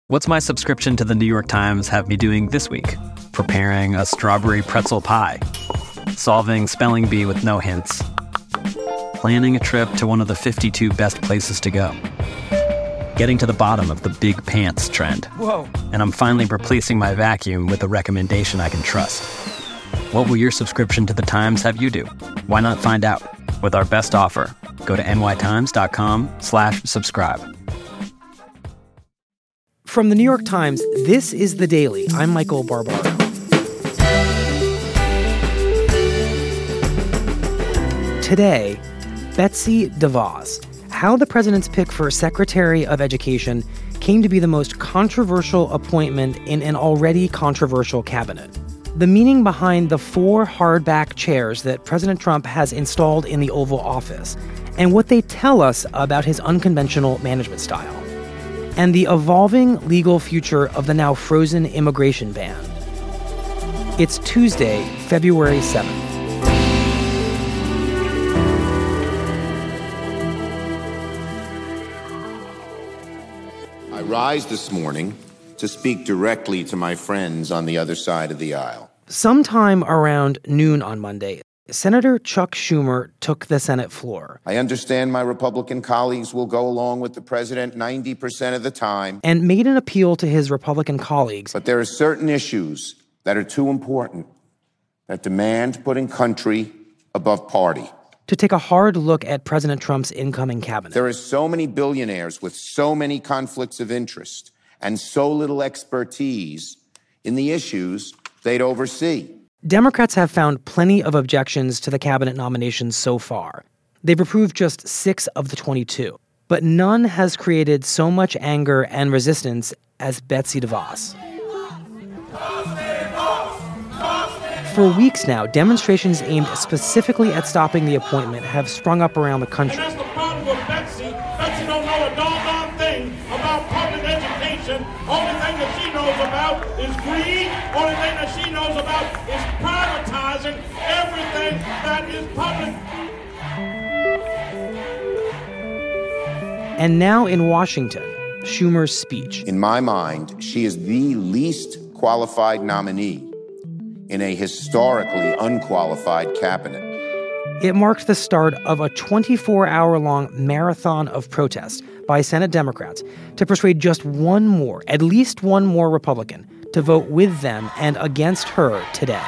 What's my subscription to the New York Times have me doing this week? Preparing a strawberry pretzel pie, solving spelling bee with no hints, planning a trip to one of the 52 best places to go, getting to the bottom of the big pants trend. Whoa. And I'm finally replacing my vacuum with a recommendation I can trust. What will your subscription to the Times have you do? Why not find out? With our best offer, go to nytimes.com/subscribe. From the New York Times, this is The Daily. I'm Michael Barbaro. Today, Betsy DeVos. How the president's pick for Secretary of Education came to be the most controversial appointment in an already controversial cabinet. The meaning behind the 4 hardback chairs that President Trump has installed in the Oval Office, and what they tell us about his unconventional management style. And the evolving legal future of the now frozen immigration ban. It's Tuesday, February 7th. I rise this morning to speak directly to my friends on the other side of the aisle. Sometime around noon on Monday, Senator Chuck Schumer took the Senate floor. I understand my Republican colleagues will go along with the president 90% of the time. And made an appeal to his Republican colleagues. But there are certain issues that are too important that demand putting country above party. To take a hard look at President Trump's incoming cabinet. There are so many billionaires with so many conflicts of interest and so little expertise in the issues they'd oversee. Democrats have found plenty of objections to the cabinet nominations so far. They've approved just 6 of the 22. But none has created so much anger and resistance as Betsy DeVos. For weeks now, demonstrations aimed specifically at stopping the appointment have sprung up around the country. And that's the problem with Betsy. Betsy don't know a doggone thing about public education. Only thing that she knows about is greed. Only thing that she knows about is privatizing everything that is public. And now in Washington, Schumer's speech. In my mind, she is the least qualified nominee in a historically unqualified cabinet. It marked the start of a 24-hour-long marathon of protest by Senate Democrats to persuade just at least one more Republican, to vote with them and against her today.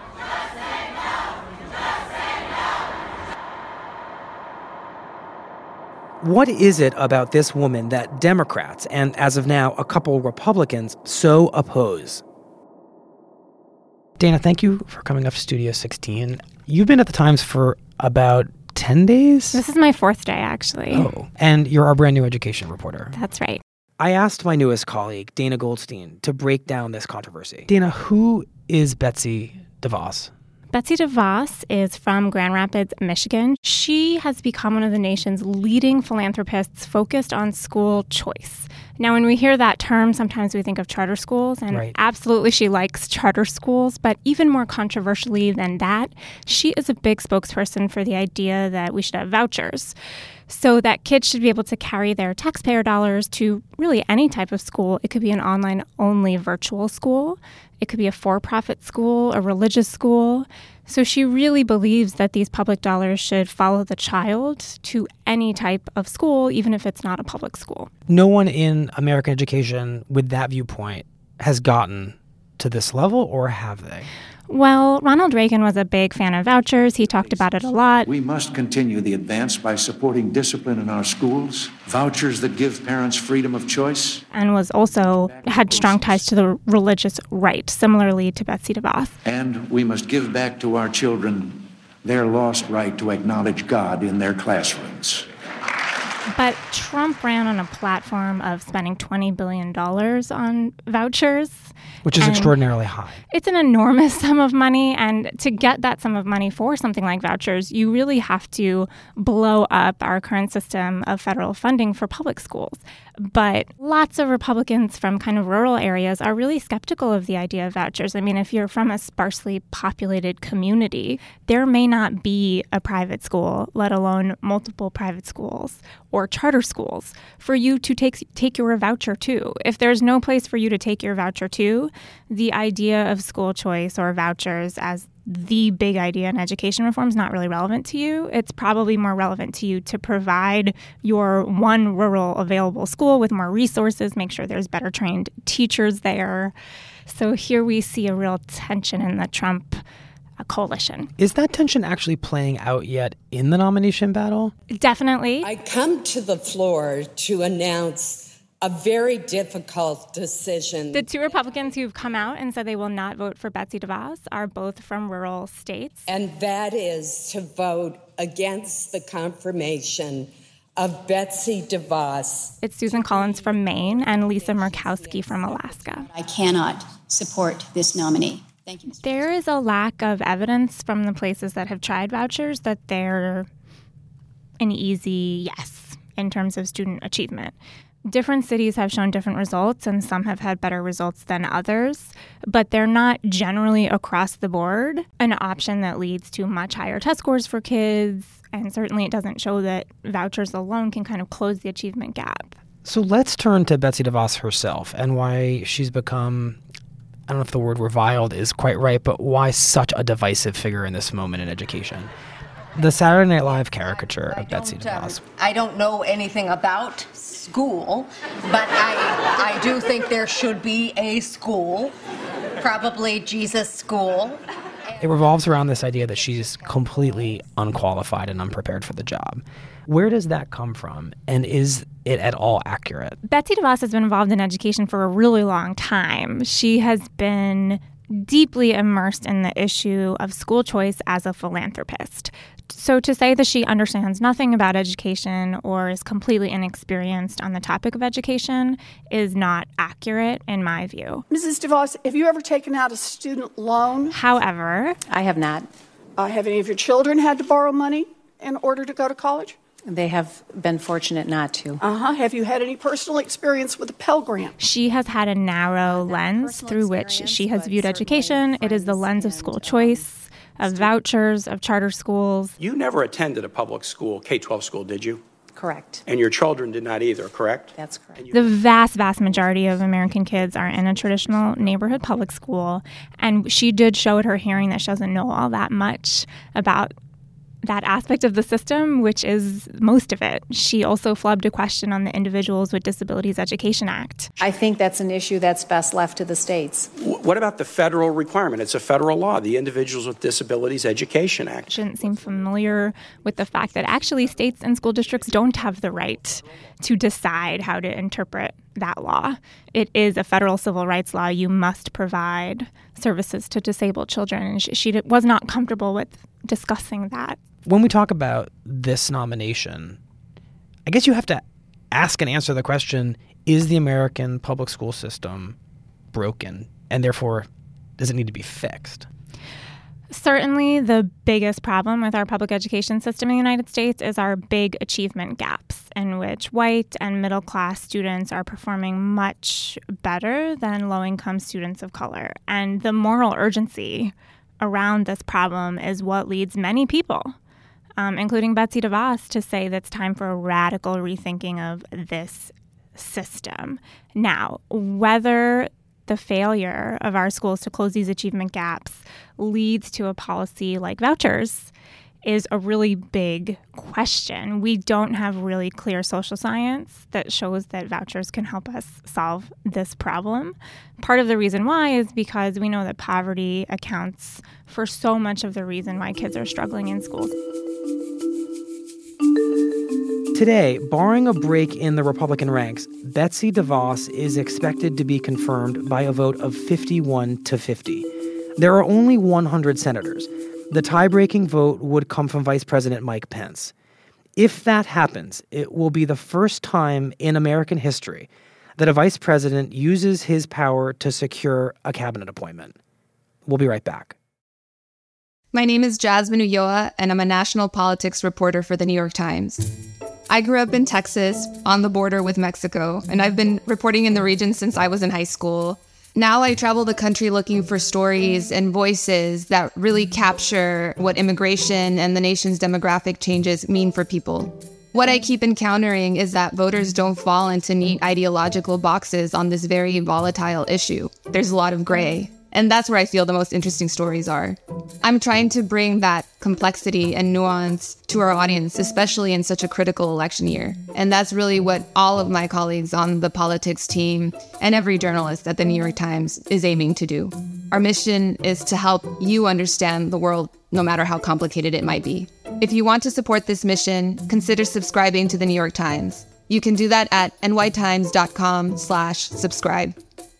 What is it about this woman that Democrats, and as of now, a couple Republicans, so oppose? Dana, thank you for coming up to Studio 16. You've been at the Times for about 10 days? This is my 4th day, actually. Oh, and you're our brand new education reporter. That's right. I asked my newest colleague, Dana Goldstein, to break down this controversy. Dana, who is Betsy DeVos? Betsy DeVos is from Grand Rapids, Michigan. She has become one of the nation's leading philanthropists focused on school choice. Now, when we hear that term, sometimes we think of charter schools, and Right. Absolutely she likes charter schools, but even more controversially than that, she is a big spokesperson for the idea that we should have vouchers, so that kids should be able to carry their taxpayer dollars to really any type of school. It could be an online-only virtual school. It could be a for-profit school, a religious school. So she really believes that these public dollars should follow the child to any type of school, even if it's not a public school. No one in American education with that viewpoint has gotten to this level, or have they? Well, Ronald Reagan was a big fan of vouchers. He talked about it a lot. We must continue the advance by supporting discipline in our schools, vouchers that give parents freedom of choice. And was also had strong ties to the religious right, similarly to Betsy DeVos. And we must give back to our children their lost right to acknowledge God in their classrooms. But Trump ran on a platform of spending $20 billion on vouchers. Which is extraordinarily high. It's an enormous sum of money. And to get that sum of money for something like vouchers, you really have to blow up our current system of federal funding for public schools. But lots of Republicans from kind of rural areas are really skeptical of the idea of vouchers. I mean, if you're from a sparsely populated community, there may not be a private school, let alone multiple private schools. or charter schools for you to take your voucher to. If there's no place for you to take your voucher to, the idea of school choice or vouchers as the big idea in education reform is not really relevant to you. It's probably more relevant to you to provide your one rural available school with more resources, make sure there's better trained teachers there. So here we see a real tension in the Trump coalition. Is that tension actually playing out yet in the nomination battle? Definitely. I come to the floor to announce a very difficult decision. The two Republicans who've come out and said they will not vote for Betsy DeVos are both from rural states. And that is to vote against the confirmation of Betsy DeVos. It's Susan Collins from Maine and Lisa Murkowski from Alaska. I cannot support this nominee. Thank you, Mr. There is a lack of evidence from the places that have tried vouchers that they're an easy yes in terms of student achievement. Different cities have shown different results, and some have had better results than others, but they're not generally across the board an option that leads to much higher test scores for kids, and certainly it doesn't show that vouchers alone can kind of close the achievement gap. So let's turn to Betsy DeVos herself and why she's become, I don't know if the word reviled is quite right, but why such a divisive figure in this moment in education. The Saturday Night Live caricature of Betsy DeVos. I don't know anything about school, but I do think there should be a school, probably Jesus School. It revolves around this idea that she's completely unqualified and unprepared for the job. Where does that come from, and is it at all accurate? Betsy DeVos has been involved in education for a really long time. She has been deeply immersed in the issue of school choice as a philanthropist. So to say that she understands nothing about education or is completely inexperienced on the topic of education is not accurate in my view. Mrs. DeVos, have you ever taken out a student loan? However, I have not. Have any of your children had to borrow money in order to go to college? They have been fortunate not to. Have you had any personal experience with a Pell Grant? She has had a narrow lens through which she has viewed education. It is the lens of school choice, of vouchers, of charter schools. You never attended a public school, K-12 school, did you? Correct. And your children did not either, correct? That's correct. The vast, vast majority of American kids are in a traditional neighborhood public school. And she did show at her hearing that she doesn't know all that much about that aspect of the system, which is most of it. She also flubbed a question on the Individuals with Disabilities Education Act. I think that's an issue that's best left to the states. What about the federal requirement? It's a federal law, the Individuals with Disabilities Education Act. Shouldn't seem familiar with the fact that actually states and school districts don't have the right to decide how to interpret that law. It is a federal civil rights law. You must provide services to disabled children. And she was not comfortable with discussing that. When we talk about this nomination, I guess you have to ask and answer the question, is the American public school system broken? And therefore, does it need to be fixed? Certainly, the biggest problem with our public education system in the United States is our big achievement gaps, in which white and middle-class students are performing much better than low-income students of color. And the moral urgency around this problem is what leads many people, including Betsy DeVos, to say that it's time for a radical rethinking of this system. Now, whether the failure of our schools to close these achievement gaps leads to a policy like vouchers is a really big question. We don't have really clear social science that shows that vouchers can help us solve this problem. Part of the reason why is because we know that poverty accounts for so much of the reason why kids are struggling in schools. Today, barring a break in the Republican ranks, Betsy DeVos is expected to be confirmed by a vote of 51 to 50. There are only 100 senators. The tie-breaking vote would come from Vice President Mike Pence. If that happens, it will be the first time in American history that a vice president uses his power to secure a cabinet appointment. We'll be right back. My name is Jasmine Ulloa, and I'm a national politics reporter for The New York Times. I grew up in Texas, on the border with Mexico, and I've been reporting in the region since I was in high school. Now I travel the country looking for stories and voices that really capture what immigration and the nation's demographic changes mean for people. What I keep encountering is that voters don't fall into neat ideological boxes on this very volatile issue. There's a lot of gray. And that's where I feel the most interesting stories are. I'm trying to bring that complexity and nuance to our audience, especially in such a critical election year. And that's really what all of my colleagues on the politics team and every journalist at the New York Times is aiming to do. Our mission is to help you understand the world, no matter how complicated it might be. If you want to support this mission, consider subscribing to the New York Times. You can do that at nytimes.com/subscribe.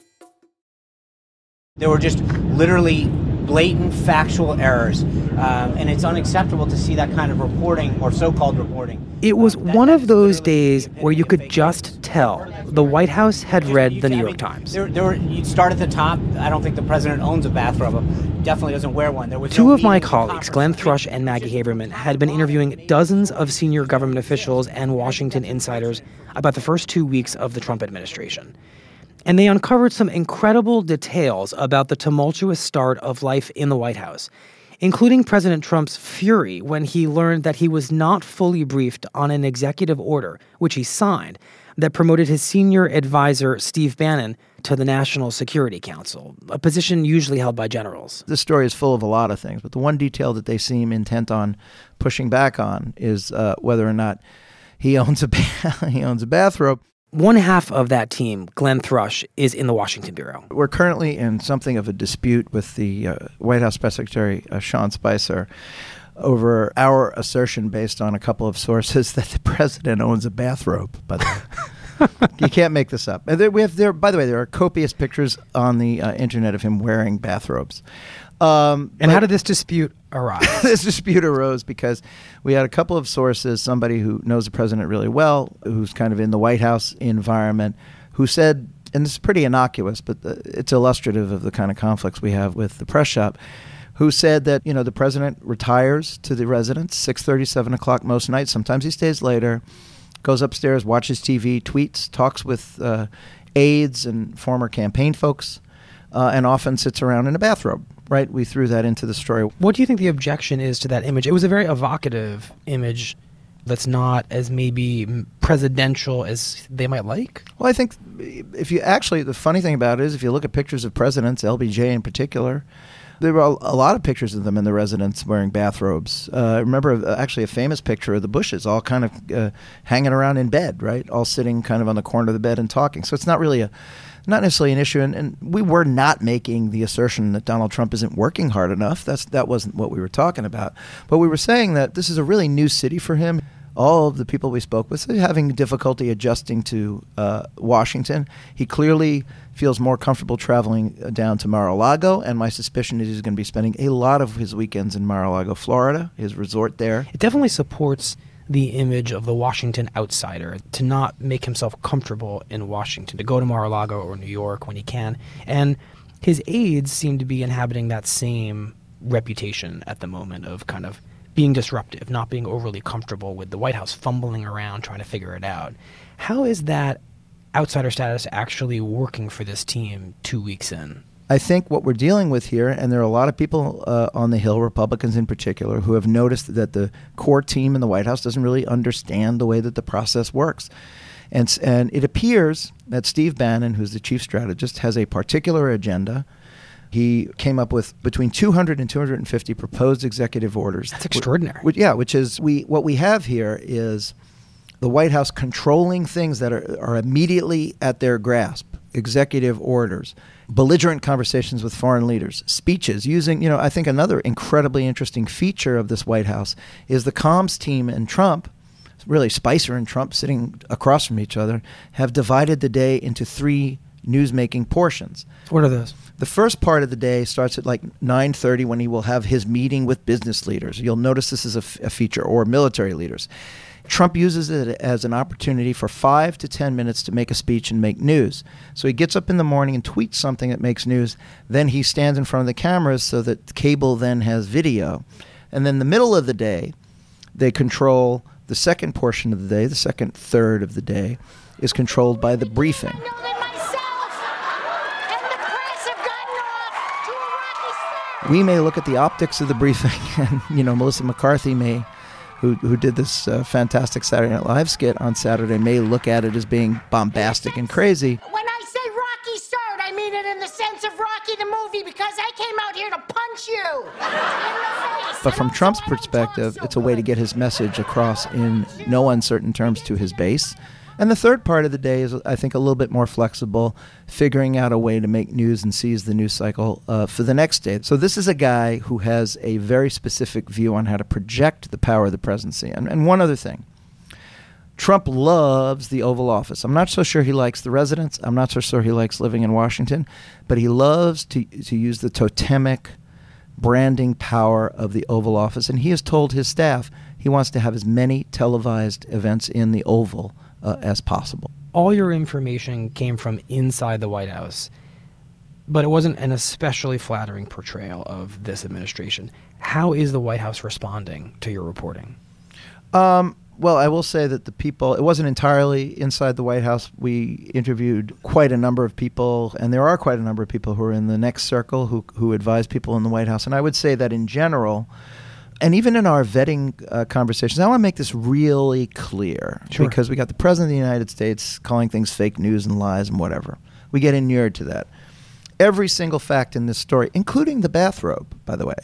There were just literally blatant factual errors, and it's unacceptable to see that kind of reporting, or so-called reporting. It was one of those days where you could just tell the White House had read the New York Times. You'd start at the top. I don't think the president owns a bathrobe. Definitely doesn't wear one. Two of my colleagues, Glenn Thrush and Maggie Haberman, had been interviewing dozens of senior government officials and Washington insiders about the first 2 weeks of the Trump administration. And they uncovered some incredible details about the tumultuous start of life in the White House, including President Trump's fury when he learned that he was not fully briefed on an executive order, which he signed, that promoted his senior advisor, Steve Bannon, to the National Security Council, a position usually held by generals. This story is full of a lot of things, but the one detail that they seem intent on pushing back on is whether or not he owns a bathrobe. One half of that team, Glenn Thrush, is in the Washington Bureau. We're currently in something of a dispute with the White House Press Secretary, Sean Spicer, over our assertion based on a couple of sources that the president owns a bathrobe, by the way. You can't make this up. And by the way, there are copious pictures on the internet of him wearing bathrobes. And how did this dispute arise? This dispute arose because we had a couple of sources, somebody who knows the president really well, who's kind of in the White House environment, who said, and this is pretty innocuous, but it's illustrative of the kind of conflicts we have with the press shop, who said that, the president retires to the residence 6:30, 7 o'clock most nights. Sometimes he stays later, goes upstairs, watches TV, tweets, talks with aides and former campaign folks, and often sits around in a bathrobe. Right? We threw that into the story. What do you think the objection is to that image? It was a very evocative image that's not as maybe presidential as they might like. Well, I think the funny thing about it is if you look at pictures of presidents, LBJ in particular, there were a lot of pictures of them in the residence wearing bathrobes. I remember actually a famous picture of the Bushes all kind of hanging around in bed, right? All sitting kind of on the corner of the bed and talking. So it's not really not necessarily an issue, and we were not making the assertion that Donald Trump isn't working hard enough. That wasn't what we were talking about. But we were saying that this is a really new city for him. All of the people we spoke with are having difficulty adjusting to Washington. He clearly feels more comfortable traveling down to Mar-a-Lago, and my suspicion is he's going to be spending a lot of his weekends in Mar-a-Lago, Florida, his resort there. It definitely supports the image of the Washington outsider, to not make himself comfortable in Washington, to go to Mar-a-Lago or New York when he can. And his aides seem to be inhabiting that same reputation at the moment of kind of being disruptive, not being overly comfortable with the White House, fumbling around trying to figure it out. How is that outsider status actually working for this team 2 weeks in? I think what we're dealing with here, and there are a lot of people on the Hill, Republicans in particular, who have noticed that the core team in the White House doesn't really understand the way that the process works. And it appears that Steve Bannon, who's the chief strategist, has a particular agenda. He came up with between 200 and 250 proposed executive orders. That's extraordinary. Which is what we have here is the White House controlling things that are immediately at their grasp. Executive orders, belligerent conversations with foreign leaders, speeches using, I think another incredibly interesting feature of this White House is the comms team and Trump, really Spicer and Trump sitting across from each other, have divided the day into 3 newsmaking portions. What are those? The first part of the day starts at like 9:30 when he will have his meeting with business leaders. You'll notice this is a feature, or military leaders. Trump uses it as an opportunity for 5 to 10 minutes to make a speech and make news. So he gets up in the morning and tweets something that makes news. Then he stands in front of the cameras so that cable then has video. And then the middle of the day, they control the second portion of the day, the second third of the day, is controlled by the briefing. We may look at the optics of the briefing, and Melissa McCarthy may who did this fantastic Saturday Night Live skit on Saturday, may look at it as being bombastic and crazy. When I say Rocky Start, I mean it in the sense of Rocky the movie, because I came out here to punch you in the face. But from Trump's perspective, it's a way to get his message across in no uncertain terms to his base. And the third part of the day is, I think, a little bit more flexible, figuring out a way to make news and seize the news cycle for the next day. So this is a guy who has a very specific view on how to project the power of the presidency. And one other thing. Trump loves the Oval Office. I'm not so sure he likes the residents. I'm not so sure he likes living in Washington. But he loves to use the totemic branding power of the Oval Office. And he has told his staff he wants to have as many televised events in the Oval as possible. All your information came from inside the White House, but it wasn't an especially flattering portrayal of this administration. How is the White House responding to your reporting? Well, I will say that the people, it wasn't entirely inside the White House. We interviewed quite a number of people, and there are quite a number of people who are in the next circle who advise people in the White House. And I would say that in general, and even in our vetting conversations, I want to make this really clear. Sure. Because we got the President of the United States calling things fake news and lies and whatever. We get inured to that. Every single fact in this story, including the bathrobe, by the way,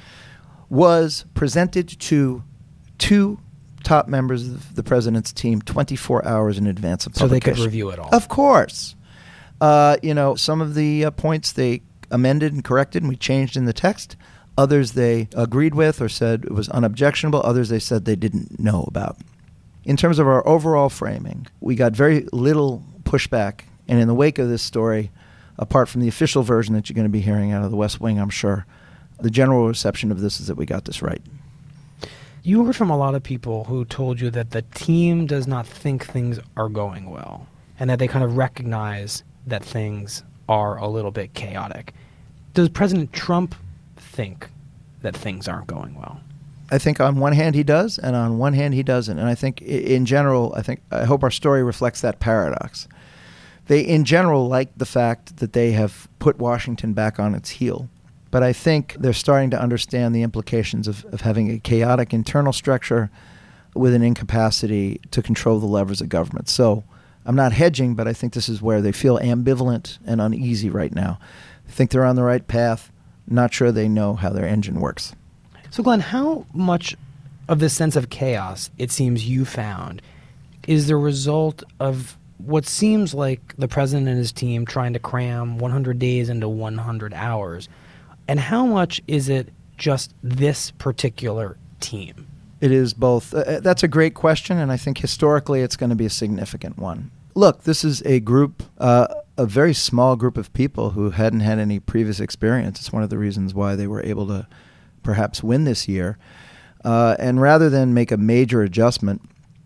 was presented to two top members of the President's team 24 hours in advance of publication. So they could review it all. Of course. Some of the points they amended and corrected and we changed in the text. Others they agreed with or said it was unobjectionable. Others they said they didn't know about. In terms of our overall framing, we got very little pushback. And in the wake of this story, apart from the official version that you're going to be hearing out of the West Wing, I'm sure, the general reception of this is that we got this right. You heard from a lot of people who told you that the team does not think things are going well and that they kind of recognize that things are a little bit chaotic. Does President Trump think that things aren't going well? I think on one hand he does, and on one hand he doesn't. And I think in general, I hope our story reflects that paradox. They in general like the fact that they have put Washington back on its heel. But I think they're starting to understand the implications of having a chaotic internal structure with an incapacity to control the levers of government. So I'm not hedging, but I think this is where they feel ambivalent and uneasy right now. I think they're on the right path. Not sure they know how their engine works. So Glenn, how much of this sense of chaos, it seems you found, is the result of what seems like the president and his team trying to cram 100 days into 100 hours? And how much is it just this particular team? It is both. That's a great question, and I think historically it's going to be a significant one. Look, this is a group, a very small group of people who hadn't had any previous experience. It's one of the reasons why they were able to perhaps win this year. And rather than make a major adjustment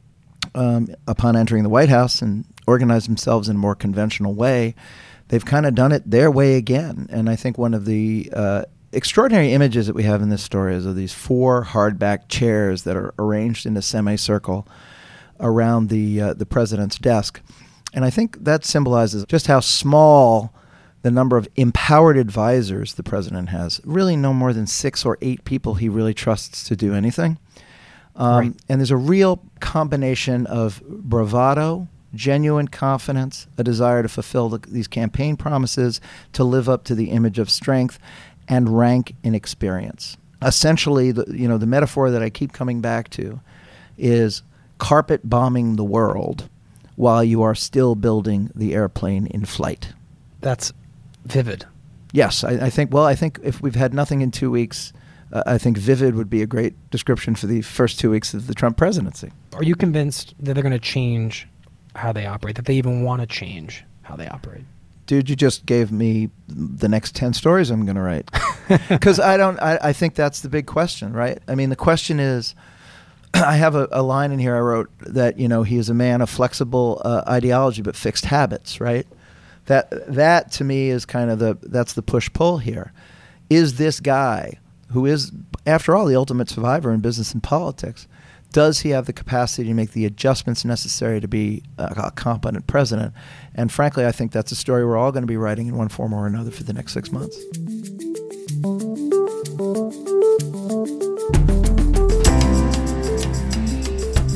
upon entering the White House and organize themselves in a more conventional way, they've kind of done it their way again. And I think one of the extraordinary images that we have in this story is of these 4 hardback chairs that are arranged in a semicircle around the president's desk. And I think that symbolizes just how small the number of empowered advisors the president has. Really no more than 6 or 8 people he really trusts to do anything. Right. And there's a real combination of bravado, genuine confidence, a desire to fulfill these campaign promises, to live up to the image of strength, and rank in experience. Essentially, the metaphor that I keep coming back to is carpet bombing the world while you are still building the airplane in flight. That's vivid. Yes, I think if we've had nothing in 2 weeks, I think vivid would be a great description for the first 2 weeks of the Trump presidency. Are you convinced that they're going to change how they operate, that they even want to change how they operate? Dude, you just gave me the next 10 stories I'm going to write. Because I think that's the big question, right? I mean, the question is, I have a line in here I wrote that, he is a man of flexible ideology but fixed habits, right? That to me is kind of that's the push-pull here. Is this guy, who is, after all, the ultimate survivor in business and politics, does he have the capacity to make the adjustments necessary to be a competent president? And frankly, I think that's a story we're all going to be writing in one form or another for the next 6 months.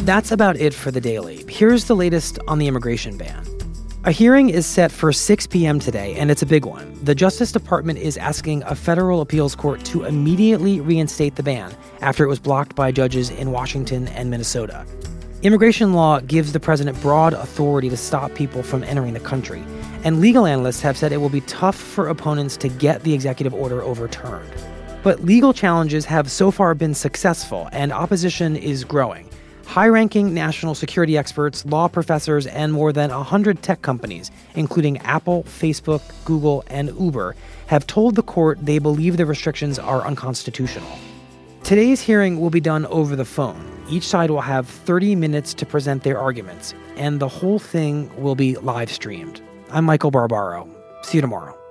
That's about it for The Daily. Here's the latest on the immigration ban. A hearing is set for 6 p.m. today, and it's a big one. The Justice Department is asking a federal appeals court to immediately reinstate the ban after it was blocked by judges in Washington and Minnesota. Immigration law gives the president broad authority to stop people from entering the country, and legal analysts have said it will be tough for opponents to get the executive order overturned. But legal challenges have so far been successful, and opposition is growing. High-ranking national security experts, law professors, and more than 100 tech companies, including Apple, Facebook, Google, and Uber, have told the court they believe the restrictions are unconstitutional. Today's hearing will be done over the phone. Each side will have 30 minutes to present their arguments, and the whole thing will be live-streamed. I'm Michael Barbaro. See you tomorrow.